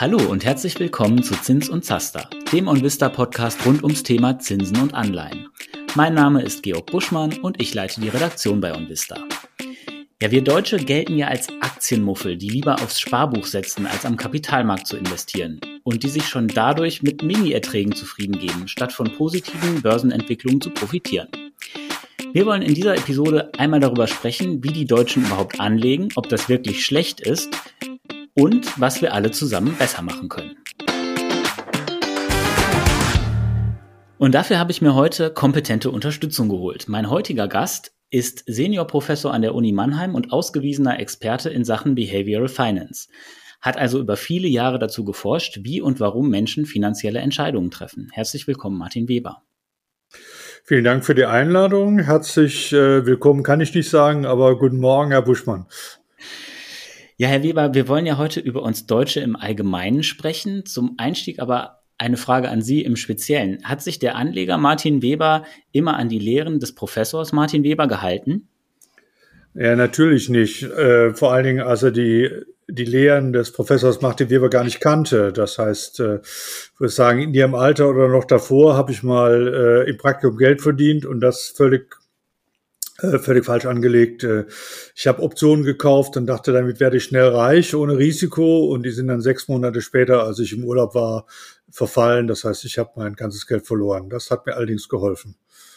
Hallo und herzlich willkommen zu Zins und Zaster, dem OnVista-Podcast rund ums Thema Zinsen und Anleihen. Mein Name ist Georg Buschmann und ich leite die Redaktion bei OnVista. Ja, wir Deutsche gelten ja als Aktienmuffel, die lieber aufs Sparbuch setzen, als am Kapitalmarkt zu investieren und die sich schon dadurch mit Mini-Erträgen zufrieden geben, statt von positiven Börsenentwicklungen zu profitieren. Wir wollen in dieser Episode einmal darüber sprechen, wie die Deutschen überhaupt anlegen, ob das wirklich schlecht ist und was wir alle zusammen besser machen können. Und dafür habe ich mir heute kompetente Unterstützung geholt. Mein heutiger Gast ist Seniorprofessor an der Uni Mannheim und ausgewiesener Experte in Sachen Behavioral Finance. Hat also über viele Jahre dazu geforscht, wie und warum Menschen finanzielle Entscheidungen treffen. Herzlich willkommen, Martin Weber. Vielen Dank für die Einladung. Herzlich willkommen kann ich nicht sagen, aber guten Morgen, Herr Buschmann. Ja, Herr Weber, wir wollen ja heute über uns Deutsche im Allgemeinen sprechen. Zum Einstieg aber eine Frage an Sie im Speziellen. Hat sich der Anleger Martin Weber immer an die Lehren des Professors Martin Weber gehalten? Ja, natürlich nicht. Vor allen Dingen, als er die Lehren des Professors Martin Weber gar nicht kannte. Das heißt, ich würde sagen, in Ihrem Alter oder noch davor habe ich mal im Praktikum Geld verdient und das völlig falsch angelegt. Ich habe Optionen gekauft und dachte, damit werde ich schnell reich, ohne Risiko. Und die sind dann 6 Monate später, als ich im Urlaub war, verfallen. Das heißt, ich habe mein ganzes Geld verloren. Das hat mir allerdings geholfen.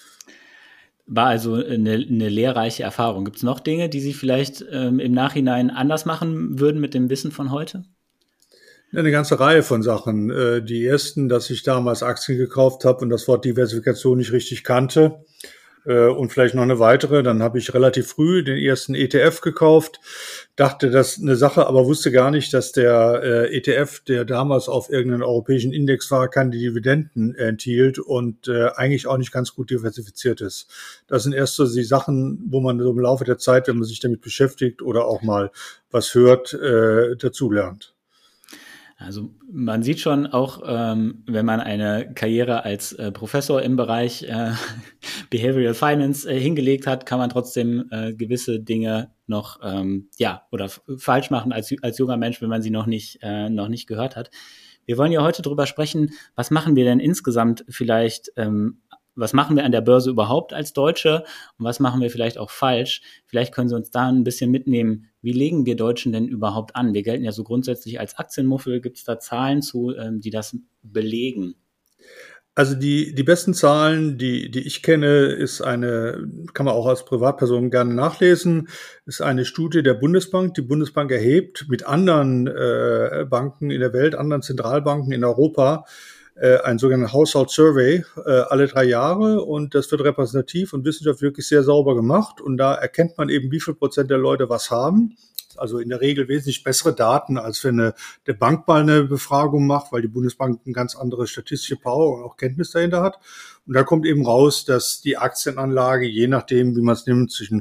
War also eine lehrreiche Erfahrung. Gibt es noch Dinge, die Sie vielleicht im Nachhinein anders machen würden mit dem Wissen von heute? Eine ganze Reihe von Sachen. Die ersten, dass ich damals Aktien gekauft habe und das Wort Diversifikation nicht richtig kannte. Und vielleicht noch eine weitere. Dann habe ich relativ früh den ersten ETF gekauft, dachte, das ist eine Sache, aber wusste gar nicht, dass der ETF, der damals auf irgendeinem europäischen Index war, keine Dividenden enthielt und eigentlich auch nicht ganz gut diversifiziert ist. Das sind erst so die Sachen, wo man so im Laufe der Zeit, wenn man sich damit beschäftigt oder auch mal was hört, dazulernt. Also man sieht schon auch, wenn man eine Karriere als Professor im Bereich Behavioral Finance hingelegt hat, kann man trotzdem gewisse Dinge noch oder falsch machen als junger Mensch, wenn man sie noch nicht gehört hat. Wir wollen ja heute drüber sprechen, was machen wir denn insgesamt vielleicht, was machen wir an der Börse überhaupt als Deutsche und was machen wir vielleicht auch falsch? Vielleicht können Sie uns da ein bisschen mitnehmen. Wie legen wir Deutschen denn überhaupt an? Wir gelten ja so grundsätzlich als Aktienmuffel. Gibt es da Zahlen zu, die das belegen? Also die besten Zahlen, die ich kenne, kann man auch als Privatperson gerne nachlesen, ist eine Studie der Bundesbank. Die Bundesbank erhebt mit anderen Banken in der Welt, anderen Zentralbanken in Europa, ein sogenannten Household Survey alle 3 Jahre und das wird repräsentativ und wissenschaftlich wirklich sehr sauber gemacht und da erkennt man eben, wie viel Prozent der Leute was haben. Also in der Regel wesentlich bessere Daten, als wenn der Bank mal eine Befragung macht, weil die Bundesbank eine ganz andere statistische Power und auch Kenntnis dahinter hat. Und da kommt eben raus, dass die Aktienanlage, je nachdem, wie man es nimmt, zwischen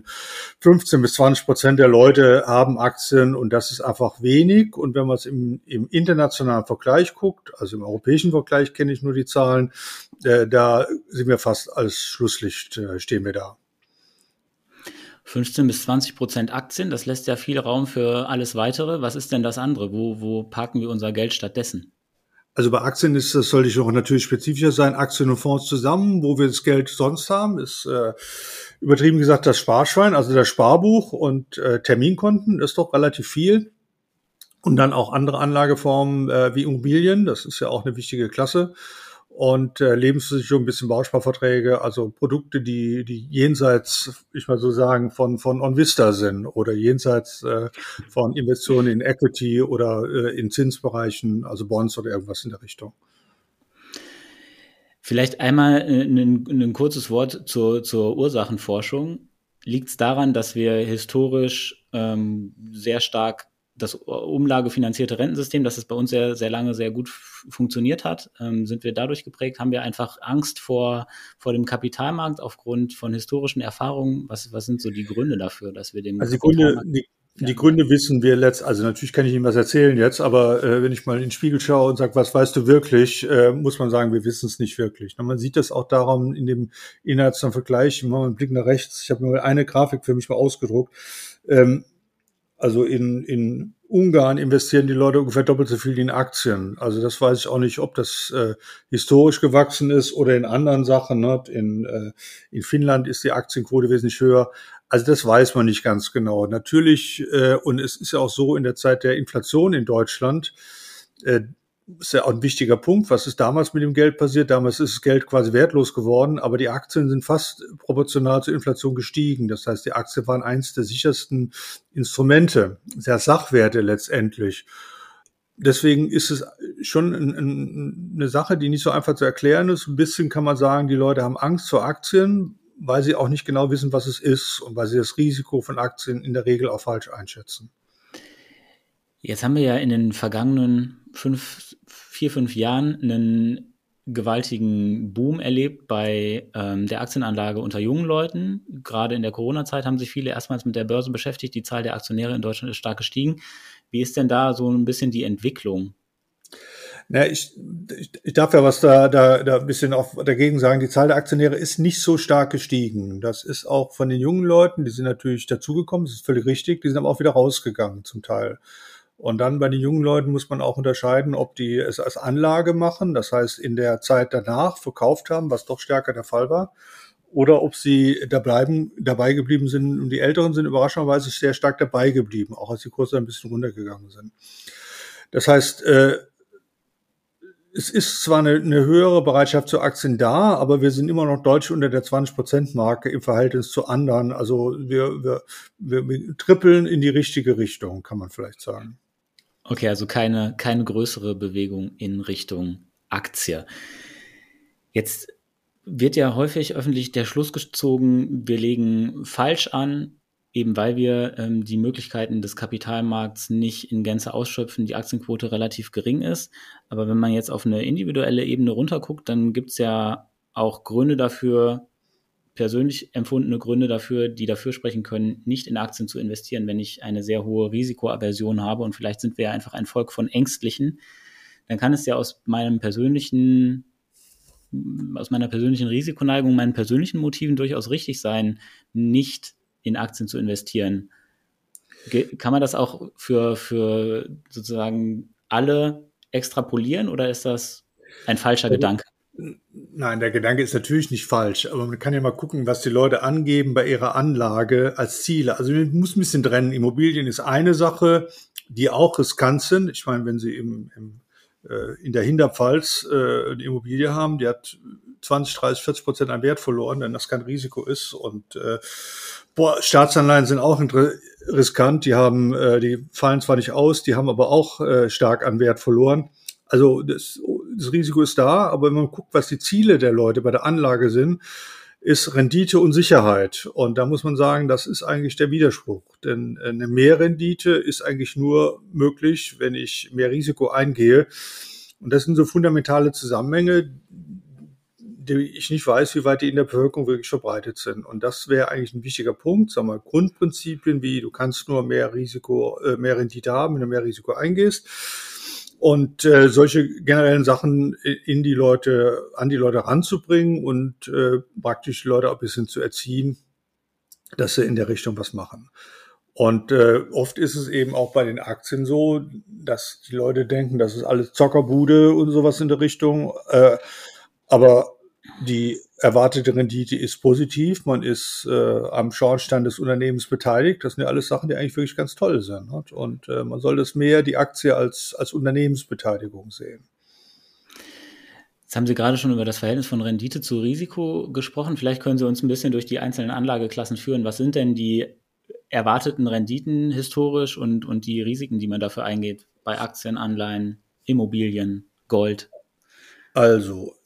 15-20% der Leute haben Aktien und das ist einfach wenig. Und wenn man es im internationalen Vergleich guckt, also im europäischen Vergleich kenne ich nur die Zahlen, da sind wir fast als Schlusslicht, stehen wir da. 15-20% Aktien, das lässt ja viel Raum für alles Weitere. Was ist denn das andere? Wo parken wir unser Geld stattdessen? Also bei Aktien sollte ich auch natürlich spezifischer sein, Aktien und Fonds zusammen, wo wir das Geld sonst haben, ist übertrieben gesagt das Sparschwein, also das Sparbuch und Terminkonten ist doch relativ viel. Und dann auch andere Anlageformen wie Immobilien, das ist ja auch eine wichtige Klasse. Und Lebensversicherung, ein bisschen Bausparverträge, also Produkte, die jenseits, ich mal so sagen, von OnVista sind oder jenseits von Investitionen in Equity oder in Zinsbereichen, also Bonds oder irgendwas in der Richtung. Vielleicht einmal ein kurzes Wort zur Ursachenforschung. Liegt es daran, dass wir historisch sehr stark das umlagefinanzierte Rentensystem, dass es bei uns sehr, sehr lange sehr gut funktioniert hat, sind wir dadurch geprägt? Haben wir einfach Angst vor dem Kapitalmarkt aufgrund von historischen Erfahrungen? Was sind so die Gründe dafür, dass wir dem Kapitalmarkt... Die Gründe wissen wir also natürlich kann ich Ihnen was erzählen jetzt, aber wenn ich mal in den Spiegel schaue und sage, was weißt du wirklich, muss man sagen, wir wissen es nicht wirklich. Und man sieht das auch daran in dem internationalen Vergleich, wenn man einen Blick nach rechts, ich habe mir eine Grafik für mich mal ausgedruckt, Also in Ungarn investieren die Leute ungefähr doppelt so viel in Aktien. Also das weiß ich auch nicht, ob das historisch gewachsen ist oder in anderen Sachen. Ne? In Finnland ist die Aktienquote wesentlich höher. Also das weiß man nicht ganz genau. Natürlich, und es ist ja auch so in der Zeit der Inflation in Deutschland, ist ja auch ein wichtiger Punkt. Was ist damals mit dem Geld passiert? Damals ist das Geld quasi wertlos geworden, aber die Aktien sind fast proportional zur Inflation gestiegen. Das heißt, die Aktien waren eins der sichersten Instrumente, der Sachwerte letztendlich. Deswegen ist es schon eine Sache, die nicht so einfach zu erklären ist. Ein bisschen kann man sagen, die Leute haben Angst vor Aktien, weil sie auch nicht genau wissen, was es ist und weil sie das Risiko von Aktien in der Regel auch falsch einschätzen. Jetzt haben wir ja in den vergangenen 5 Jahren einen gewaltigen Boom erlebt bei der Aktienanlage unter jungen Leuten. Gerade in der Corona-Zeit haben sich viele erstmals mit der Börse beschäftigt. Die Zahl der Aktionäre in Deutschland ist stark gestiegen. Wie ist denn da so ein bisschen die Entwicklung? Na, ich darf ja was da ein bisschen auch dagegen sagen. Die Zahl der Aktionäre ist nicht so stark gestiegen. Das ist auch von den jungen Leuten, die sind natürlich dazugekommen, das ist völlig richtig, die sind aber auch wieder rausgegangen zum Teil. Und dann bei den jungen Leuten muss man auch unterscheiden, ob die es als Anlage machen, das heißt in der Zeit danach verkauft haben, was doch stärker der Fall war, oder ob sie dabei geblieben sind. Und die Älteren sind überraschenderweise sehr stark dabei geblieben, auch als die Kurse ein bisschen runtergegangen sind. Das heißt, es ist zwar eine höhere Bereitschaft zu Aktien da, aber wir sind immer noch deutlich unter der 20%-Marke im Verhältnis zu anderen. Also wir trippeln in die richtige Richtung, kann man vielleicht sagen. Okay, also keine größere Bewegung in Richtung Aktie. Jetzt wird ja häufig öffentlich der Schluss gezogen, wir legen falsch an, eben weil wir die Möglichkeiten des Kapitalmarkts nicht in Gänze ausschöpfen, die Aktienquote relativ gering ist. Aber wenn man jetzt auf eine individuelle Ebene runterguckt, dann gibt es ja auch Gründe dafür, persönlich empfundene Gründe dafür, die dafür sprechen können, nicht in Aktien zu investieren, wenn ich eine sehr hohe Risikoaversion habe. Und vielleicht sind wir ja einfach ein Volk von Ängstlichen. Dann kann es ja aus meiner persönlichen Risikoneigung, meinen persönlichen Motiven durchaus richtig sein, nicht in Aktien zu investieren. Kann man das auch für sozusagen alle extrapolieren oder ist das ein falscher Gedanke? Nein, der Gedanke ist natürlich nicht falsch, aber man kann ja mal gucken, was die Leute angeben bei ihrer Anlage als Ziele. Also man muss ein bisschen trennen. Immobilien ist eine Sache, die auch riskant sind. Ich meine, wenn Sie in der Hinterpfalz eine Immobilie haben, die hat 20, 30, 40% an Wert verloren, wenn das kein Risiko ist. Und Staatsanleihen sind auch riskant. Die fallen zwar nicht aus, die haben aber auch stark an Wert verloren. Also das Risiko ist da, aber wenn man guckt, was die Ziele der Leute bei der Anlage sind, ist Rendite und Sicherheit. Und da muss man sagen, das ist eigentlich der Widerspruch. Denn eine Mehrrendite ist eigentlich nur möglich, wenn ich mehr Risiko eingehe. Und das sind so fundamentale Zusammenhänge, die ich nicht weiß, wie weit die in der Bevölkerung wirklich verbreitet sind. Und das wäre eigentlich ein wichtiger Punkt. Sagen wir, Grundprinzipien wie du kannst nur mehr Rendite haben, wenn du mehr Risiko eingehst. Und solche generellen Sachen an die Leute ranzubringen und praktisch die Leute auch ein bisschen zu erziehen, dass sie in der Richtung was machen. Und oft ist es eben auch bei den Aktien so, dass die Leute denken, das ist alles Zockerbude und sowas in der Richtung. Aber die erwartete Rendite ist positiv, man ist am Schornstein des Unternehmens beteiligt. Das sind ja alles Sachen, die eigentlich wirklich ganz toll sind. Nicht? Und man soll das mehr, die Aktie als Unternehmensbeteiligung sehen. Jetzt haben Sie gerade schon über das Verhältnis von Rendite zu Risiko gesprochen. Vielleicht können Sie uns ein bisschen durch die einzelnen Anlageklassen führen. Was sind denn die erwarteten Renditen historisch und die Risiken, die man dafür eingeht bei Aktien, Anleihen, Immobilien, Gold? Also,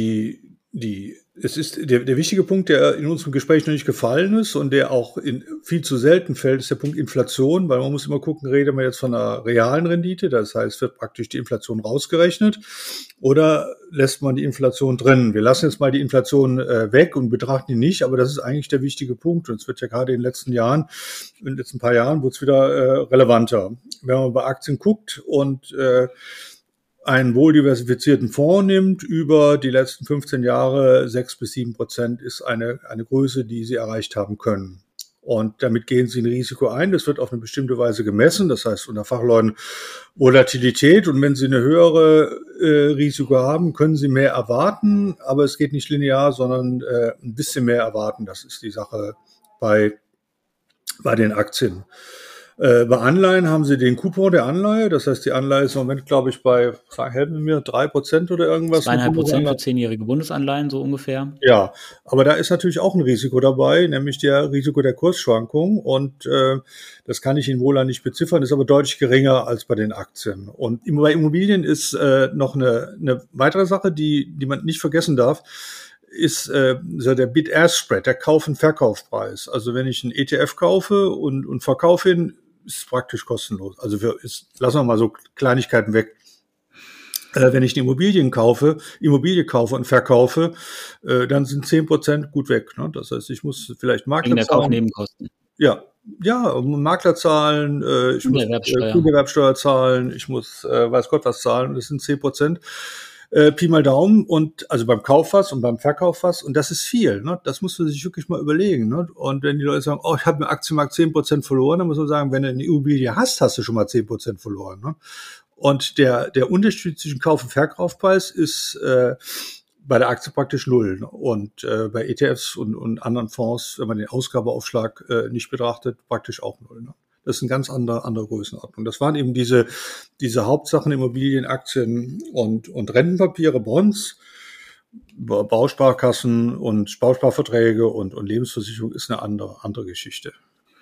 es ist der wichtige Punkt, der in unserem Gespräch noch nicht gefallen ist und der auch viel zu selten fällt, ist der Punkt Inflation, weil man muss immer gucken, reden wir jetzt von einer realen Rendite, das heißt, wird praktisch die Inflation rausgerechnet oder lässt man die Inflation drin? Wir lassen jetzt mal die Inflation weg und betrachten die nicht, aber das ist eigentlich der wichtige Punkt und es wird ja gerade in den letzten paar Jahren wurde es wieder relevanter. Wenn man bei Aktien guckt und einen wohl diversifizierten Fonds nimmt, über die letzten 15 Jahre 6-7% ist eine Größe, die sie erreicht haben können. Und damit gehen sie ein Risiko ein. Das wird auf eine bestimmte Weise gemessen. Das heißt unter Fachleuten Volatilität. Und wenn sie eine höhere Risiko haben, können sie mehr erwarten. Aber es geht nicht linear, sondern ein bisschen mehr erwarten. Das ist die Sache bei den Aktien. Bei Anleihen haben sie den Coupon der Anleihe. Das heißt, die Anleihe ist im Moment, glaube ich, bei, helfen Sie mir, 3% oder irgendwas. 2,5% für 10-jährige Bundesanleihen, so ungefähr. Ja, aber da ist natürlich auch ein Risiko dabei, nämlich der Risiko der Kursschwankung. Und das kann ich in Wohler nicht beziffern, ist aber deutlich geringer als bei den Aktien. Und bei Immobilien ist noch eine weitere Sache, die man nicht vergessen darf, ist so der Bid-Ask-Spread, der Kauf- und Verkaufspreis. Also wenn ich einen ETF kaufe und verkaufe ihn, ist es praktisch kostenlos. Also lassen wir mal so Kleinigkeiten weg. Wenn ich eine Immobilie kaufe und verkaufe, dann sind 10% gut weg. Ne? Das heißt, ich muss vielleicht Makler Wegen der zahlen. Kaufnebenkosten. Ja, Makler zahlen, ich muss Grunderwerbsteuer zahlen, ich muss weiß Gott was zahlen. Das sind 10%. Pi mal Daumen, und also beim Kauf was und beim Verkauf was, und das ist viel, ne? Das muss man sich wirklich mal überlegen, ne? Und wenn die Leute sagen, oh, ich habe im Aktienmarkt 10% verloren, dann muss man sagen, wenn du eine Immobilie hast, hast du schon mal 10% verloren, ne? Und der Unterschied zwischen Kauf- und Verkaufspreis ist bei der Aktie praktisch null, ne? Und bei ETFs und anderen Fonds, wenn man den Ausgabeaufschlag nicht betrachtet, praktisch auch null, ne? Das ist eine ganz andere Größenordnung. Das waren eben diese Hauptsachen: Immobilien, Aktien und Rentenpapiere, Bonds, Bausparkassen und Bausparverträge und Lebensversicherung ist eine andere Geschichte.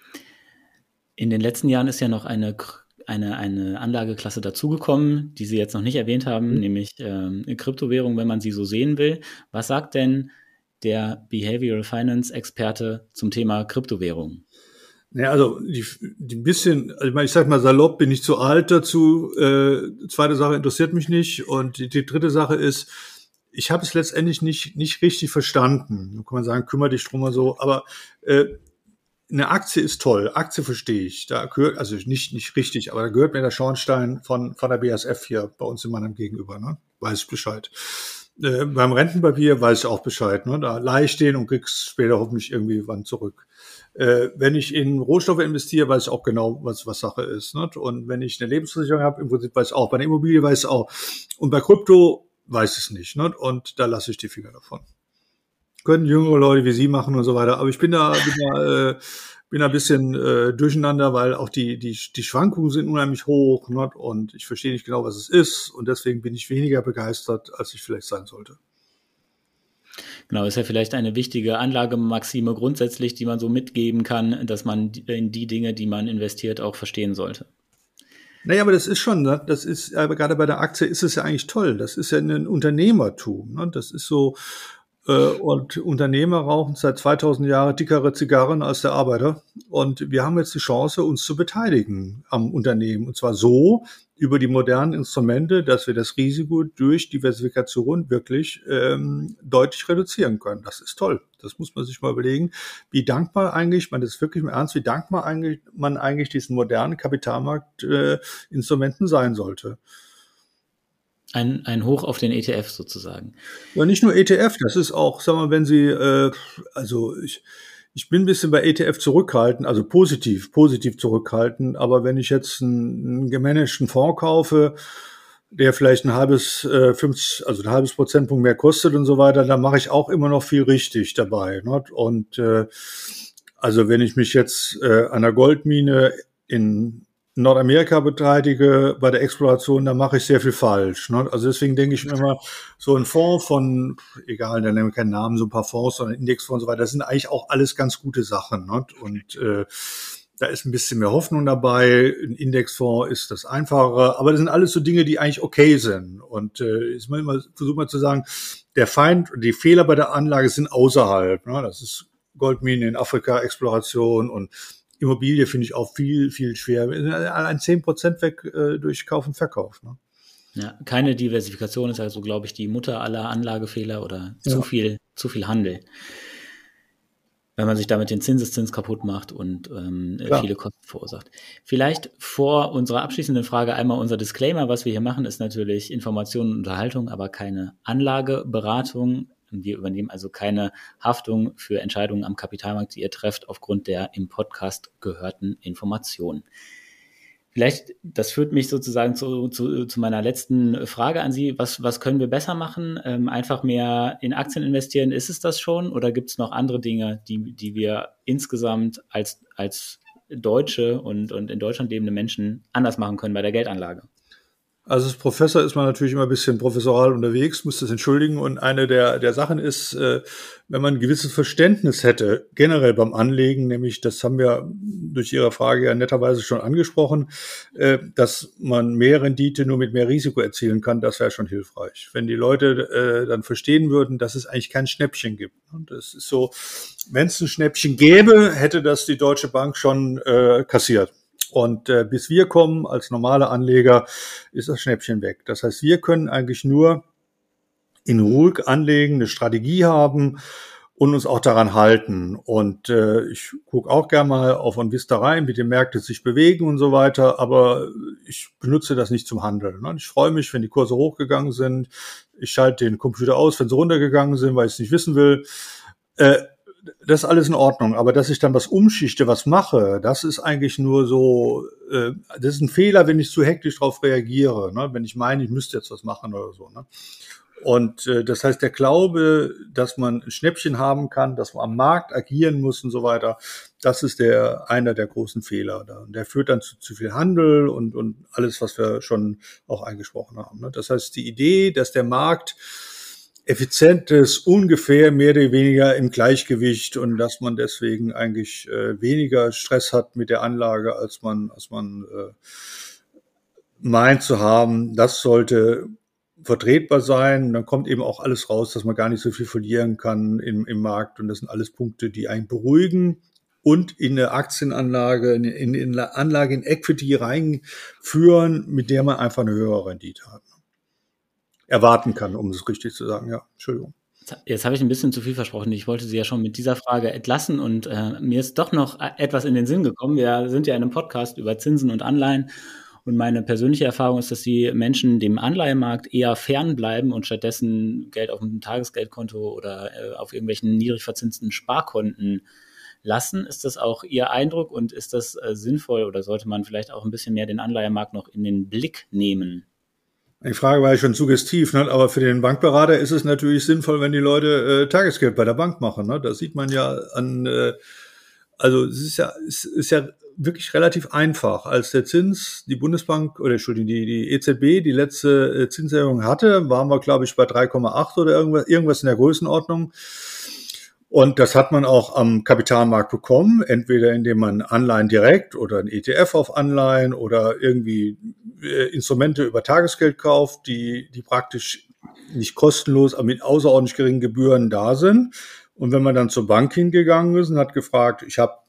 In den letzten Jahren ist ja noch eine Anlageklasse dazugekommen, die Sie jetzt noch nicht erwähnt haben, nämlich Kryptowährung, wenn man sie so sehen will. Was sagt denn der Behavioral Finance Experte zum Thema Kryptowährung? Ja, also die bisschen, also ich sag mal salopp, bin ich zu alt dazu. Zweite Sache interessiert mich nicht. Und die dritte Sache ist, ich habe es letztendlich nicht richtig verstanden. Da kann man sagen, kümmere dich drum oder so. Aber eine Aktie ist toll. Aktie verstehe ich. Da gehört, also nicht richtig, aber da gehört mir der Schornstein von der BASF hier bei uns in meinem Gegenüber, ne? Weiß ich Bescheid. Beim Rentenpapier weiß ich auch Bescheid, ne? Da leihe ich den und krieg's später hoffentlich irgendwie wann zurück. Wenn ich in Rohstoffe investiere, weiß ich auch genau, was Sache ist, ne? Und wenn ich eine Lebensversicherung habe, im Prinzip weiß ich auch. Bei der Immobilie weiß ich auch. Und bei Krypto weiß ich es nicht, ne? Und da lasse ich die Finger davon. Können jüngere Leute wie Sie machen und so weiter. Aber ich bin da ein bisschen durcheinander, weil auch die Schwankungen sind unheimlich hoch, ne? Und ich verstehe nicht genau, was es ist. Und deswegen bin ich weniger begeistert, als ich vielleicht sein sollte. Genau, ist ja vielleicht eine wichtige Anlagemaxime grundsätzlich, die man so mitgeben kann, dass man in die Dinge, die man investiert, auch verstehen sollte. Naja, aber das ist schon, ne? Das ist, aber gerade bei der Aktie ist es ja eigentlich toll. Das ist ja ein Unternehmertum, ne? Das ist so, und Unternehmer rauchen seit 2000 Jahren dickere Zigarren als der Arbeiter. Und wir haben jetzt die Chance, uns zu beteiligen am Unternehmen. Und zwar so über die modernen Instrumente, dass wir das Risiko durch Diversifikation wirklich deutlich reduzieren können. Das ist toll. Das muss man sich mal überlegen. Wie dankbar eigentlich, man das wirklich im Ernst, wie dankbar man eigentlich diesen modernen Kapitalmarktinstrumenten sein sollte. Ein Hoch auf den ETF sozusagen. Ja, nicht nur ETF, das ist auch, sagen wir, wenn Sie, also ich bin ein bisschen bei ETF zurückhaltend, also positiv zurückhaltend, aber wenn ich jetzt einen gemanagten Fonds kaufe, der vielleicht ein halbes Prozentpunkt mehr kostet und so weiter, dann mache ich auch immer noch viel richtig dabei, ne? Und also wenn ich mich jetzt an der Goldmine in Nordamerika beteilige bei der Exploration, da mache ich sehr viel falsch, ne? Also deswegen denke ich mir immer, so ein Fonds von, egal, da nennen wir keinen Namen, so ein paar Fonds, sondern Indexfonds und so weiter, das sind eigentlich auch alles ganz gute Sachen, ne? Und da ist ein bisschen mehr Hoffnung dabei. Ein Indexfonds ist das Einfachere, aber das sind alles so Dinge, die eigentlich okay sind. Und ich versuche mal zu sagen, die Fehler bei der Anlage sind außerhalb, ne? Das ist Goldmine in Afrika, Exploration und Immobilie finde ich auch viel, viel schwer. Allein 10% weg durch Kauf und Verkauf, ne? Ja, keine Diversifikation ist also, glaube ich, die Mutter aller Anlagefehler oder zu viel Handel. Wenn man sich damit den Zinseszins kaputt macht und viele Kosten verursacht. Vielleicht vor unserer abschließenden Frage einmal unser Disclaimer. Was wir hier machen, ist natürlich Information und Unterhaltung, aber keine Anlageberatung. Wir übernehmen also keine Haftung für Entscheidungen am Kapitalmarkt, die ihr trefft, aufgrund der im Podcast gehörten Informationen. Vielleicht, das führt mich sozusagen zu meiner letzten Frage an Sie. Was können wir besser machen? Einfach mehr in Aktien investieren, ist es das schon? Oder gibt es noch andere Dinge, die wir insgesamt als Deutsche und in Deutschland lebende Menschen anders machen können bei der Geldanlage? Also als Professor ist man natürlich immer ein bisschen professoral unterwegs, muss das entschuldigen. Und eine der Sachen ist, wenn man ein gewisses Verständnis hätte, generell beim Anlegen, nämlich, das haben wir durch Ihre Frage ja netterweise schon angesprochen, dass man mehr Rendite nur mit mehr Risiko erzielen kann, das wäre schon hilfreich. Wenn die Leute dann verstehen würden, dass es eigentlich kein Schnäppchen gibt. Und das ist so, wenn es ein Schnäppchen gäbe, hätte das die Deutsche Bank schon kassiert. Und bis wir kommen als normale Anleger, ist das Schnäppchen weg. Das heißt, wir können eigentlich nur in Ruhe anlegen, eine Strategie haben und uns auch daran halten. Und ich gucke auch gerne mal auf Onvista rein, wie die Märkte sich bewegen und so weiter, aber ich benutze das nicht zum Handeln. Ich freue mich, wenn die Kurse hochgegangen sind. Ich schalte den Computer aus, wenn sie runtergegangen sind, weil ich es nicht wissen will. Das ist alles in Ordnung, aber dass ich dann was umschichte, was mache, das ist eigentlich nur so, das ist ein Fehler, wenn ich zu hektisch darauf reagiere, ne? Wenn ich meine, ich müsste jetzt was machen oder so. Ne? Und das heißt, der Glaube, dass man ein Schnäppchen haben kann, dass man am Markt agieren muss und so weiter, das ist einer der großen Fehler. Und der führt dann zu viel Handel und alles, was wir schon auch eingesprochen haben. Ne? Das heißt, die Idee, dass der Markt effizient ist, ungefähr mehr oder weniger im Gleichgewicht und dass man deswegen eigentlich weniger Stress hat mit der Anlage, als man meint zu haben. Das sollte vertretbar sein. Und dann kommt eben auch alles raus, dass man gar nicht so viel verlieren kann im Markt. Und das sind alles Punkte, die einen beruhigen und in eine Aktienanlage, in eine Anlage in Equity reinführen, mit der man einfach eine höhere Rendite hat. Erwarten kann, um es richtig zu sagen. Ja, Entschuldigung. Jetzt habe ich ein bisschen zu viel versprochen. Ich wollte Sie ja schon mit dieser Frage entlassen und mir ist doch noch etwas in den Sinn gekommen. Wir sind ja in einem Podcast über Zinsen und Anleihen und meine persönliche Erfahrung ist, dass die Menschen dem Anleihemarkt eher fernbleiben und stattdessen Geld auf einem Tagesgeldkonto oder auf irgendwelchen niedrig verzinsten Sparkonten lassen. Ist das auch Ihr Eindruck und ist das sinnvoll oder sollte man vielleicht auch ein bisschen mehr den Anleihemarkt noch in den Blick nehmen? Die Frage war ja schon suggestiv, ne? Aber für den Bankberater ist es natürlich sinnvoll, wenn die Leute Tagesgeld bei der Bank machen. Ne? Das sieht man ja an, also es ist ja wirklich relativ einfach. Als der Zins, die Bundesbank, oder Entschuldigung, die EZB die letzte Zinserhöhung hatte, waren wir, glaube ich, bei 3,8 oder irgendwas in der Größenordnung. Und das hat man auch am Kapitalmarkt bekommen, entweder indem man Anleihen direkt oder ein ETF auf Anleihen oder irgendwie Instrumente über Tagesgeld kauft, die praktisch nicht kostenlos, aber mit außerordentlich geringen Gebühren da sind. Und wenn man dann zur Bank hingegangen ist und hat gefragt, ich habe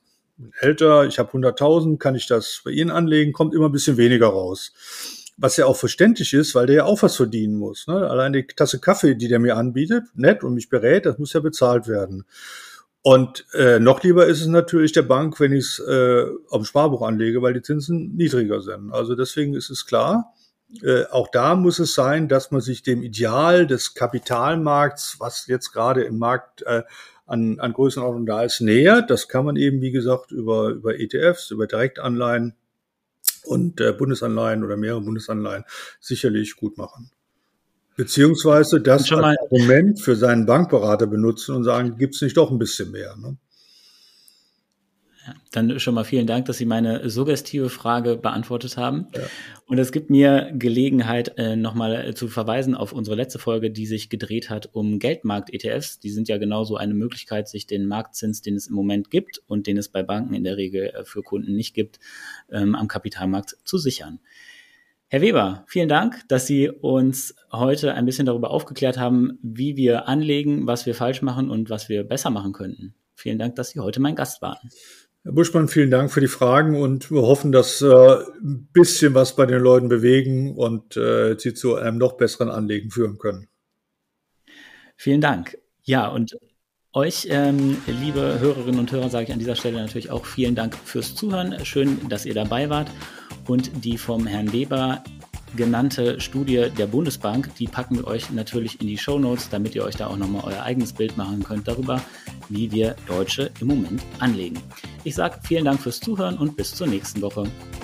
100.000, kann ich das bei Ihnen anlegen, kommt immer ein bisschen weniger raus. Was ja auch verständlich ist, weil der ja auch was verdienen muss. Ne? Allein die Tasse Kaffee, die der mir anbietet, nett und mich berät, das muss ja bezahlt werden. Und noch lieber ist es natürlich der Bank, wenn ich es auf dem Sparbuch anlege, weil die Zinsen niedriger sind. Also deswegen ist es klar, auch da muss es sein, dass man sich dem Ideal des Kapitalmarkts, was jetzt gerade im Markt an Größenordnung da ist, nähert. Das kann man eben, wie gesagt, über ETFs, über Direktanleihen und Bundesanleihen oder mehrere Bundesanleihen sicherlich gut machen. Beziehungsweise das als Argument für seinen Bankberater benutzen und sagen, gibt es nicht doch ein bisschen mehr? Ne? Ja, dann schon mal vielen Dank, dass Sie meine suggestive Frage beantwortet haben. Ja. Und es gibt mir Gelegenheit, nochmal zu verweisen auf unsere letzte Folge, die sich gedreht hat um Geldmarkt-ETFs. Die sind ja genauso eine Möglichkeit, sich den Marktzins, den es im Moment gibt und den es bei Banken in der Regel für Kunden nicht gibt, am Kapitalmarkt zu sichern. Herr Weber, vielen Dank, dass Sie uns heute ein bisschen darüber aufgeklärt haben, wie wir anlegen, was wir falsch machen und was wir besser machen könnten. Vielen Dank, dass Sie heute mein Gast waren. Herr Buschmann, vielen Dank für die Fragen und wir hoffen, dass ein bisschen was bei den Leuten bewegen und sie zu einem noch besseren Anlegen führen können. Vielen Dank. Ja, und euch, liebe Hörerinnen und Hörer, sage ich an dieser Stelle natürlich auch vielen Dank fürs Zuhören. Schön, dass ihr dabei wart. Und die vom Herrn Weber genannte Studie der Bundesbank, die packen wir euch natürlich in die Shownotes, damit ihr euch da auch nochmal euer eigenes Bild machen könnt darüber, wie wir Deutsche im Moment anlegen. Ich sage vielen Dank fürs Zuhören und bis zur nächsten Woche.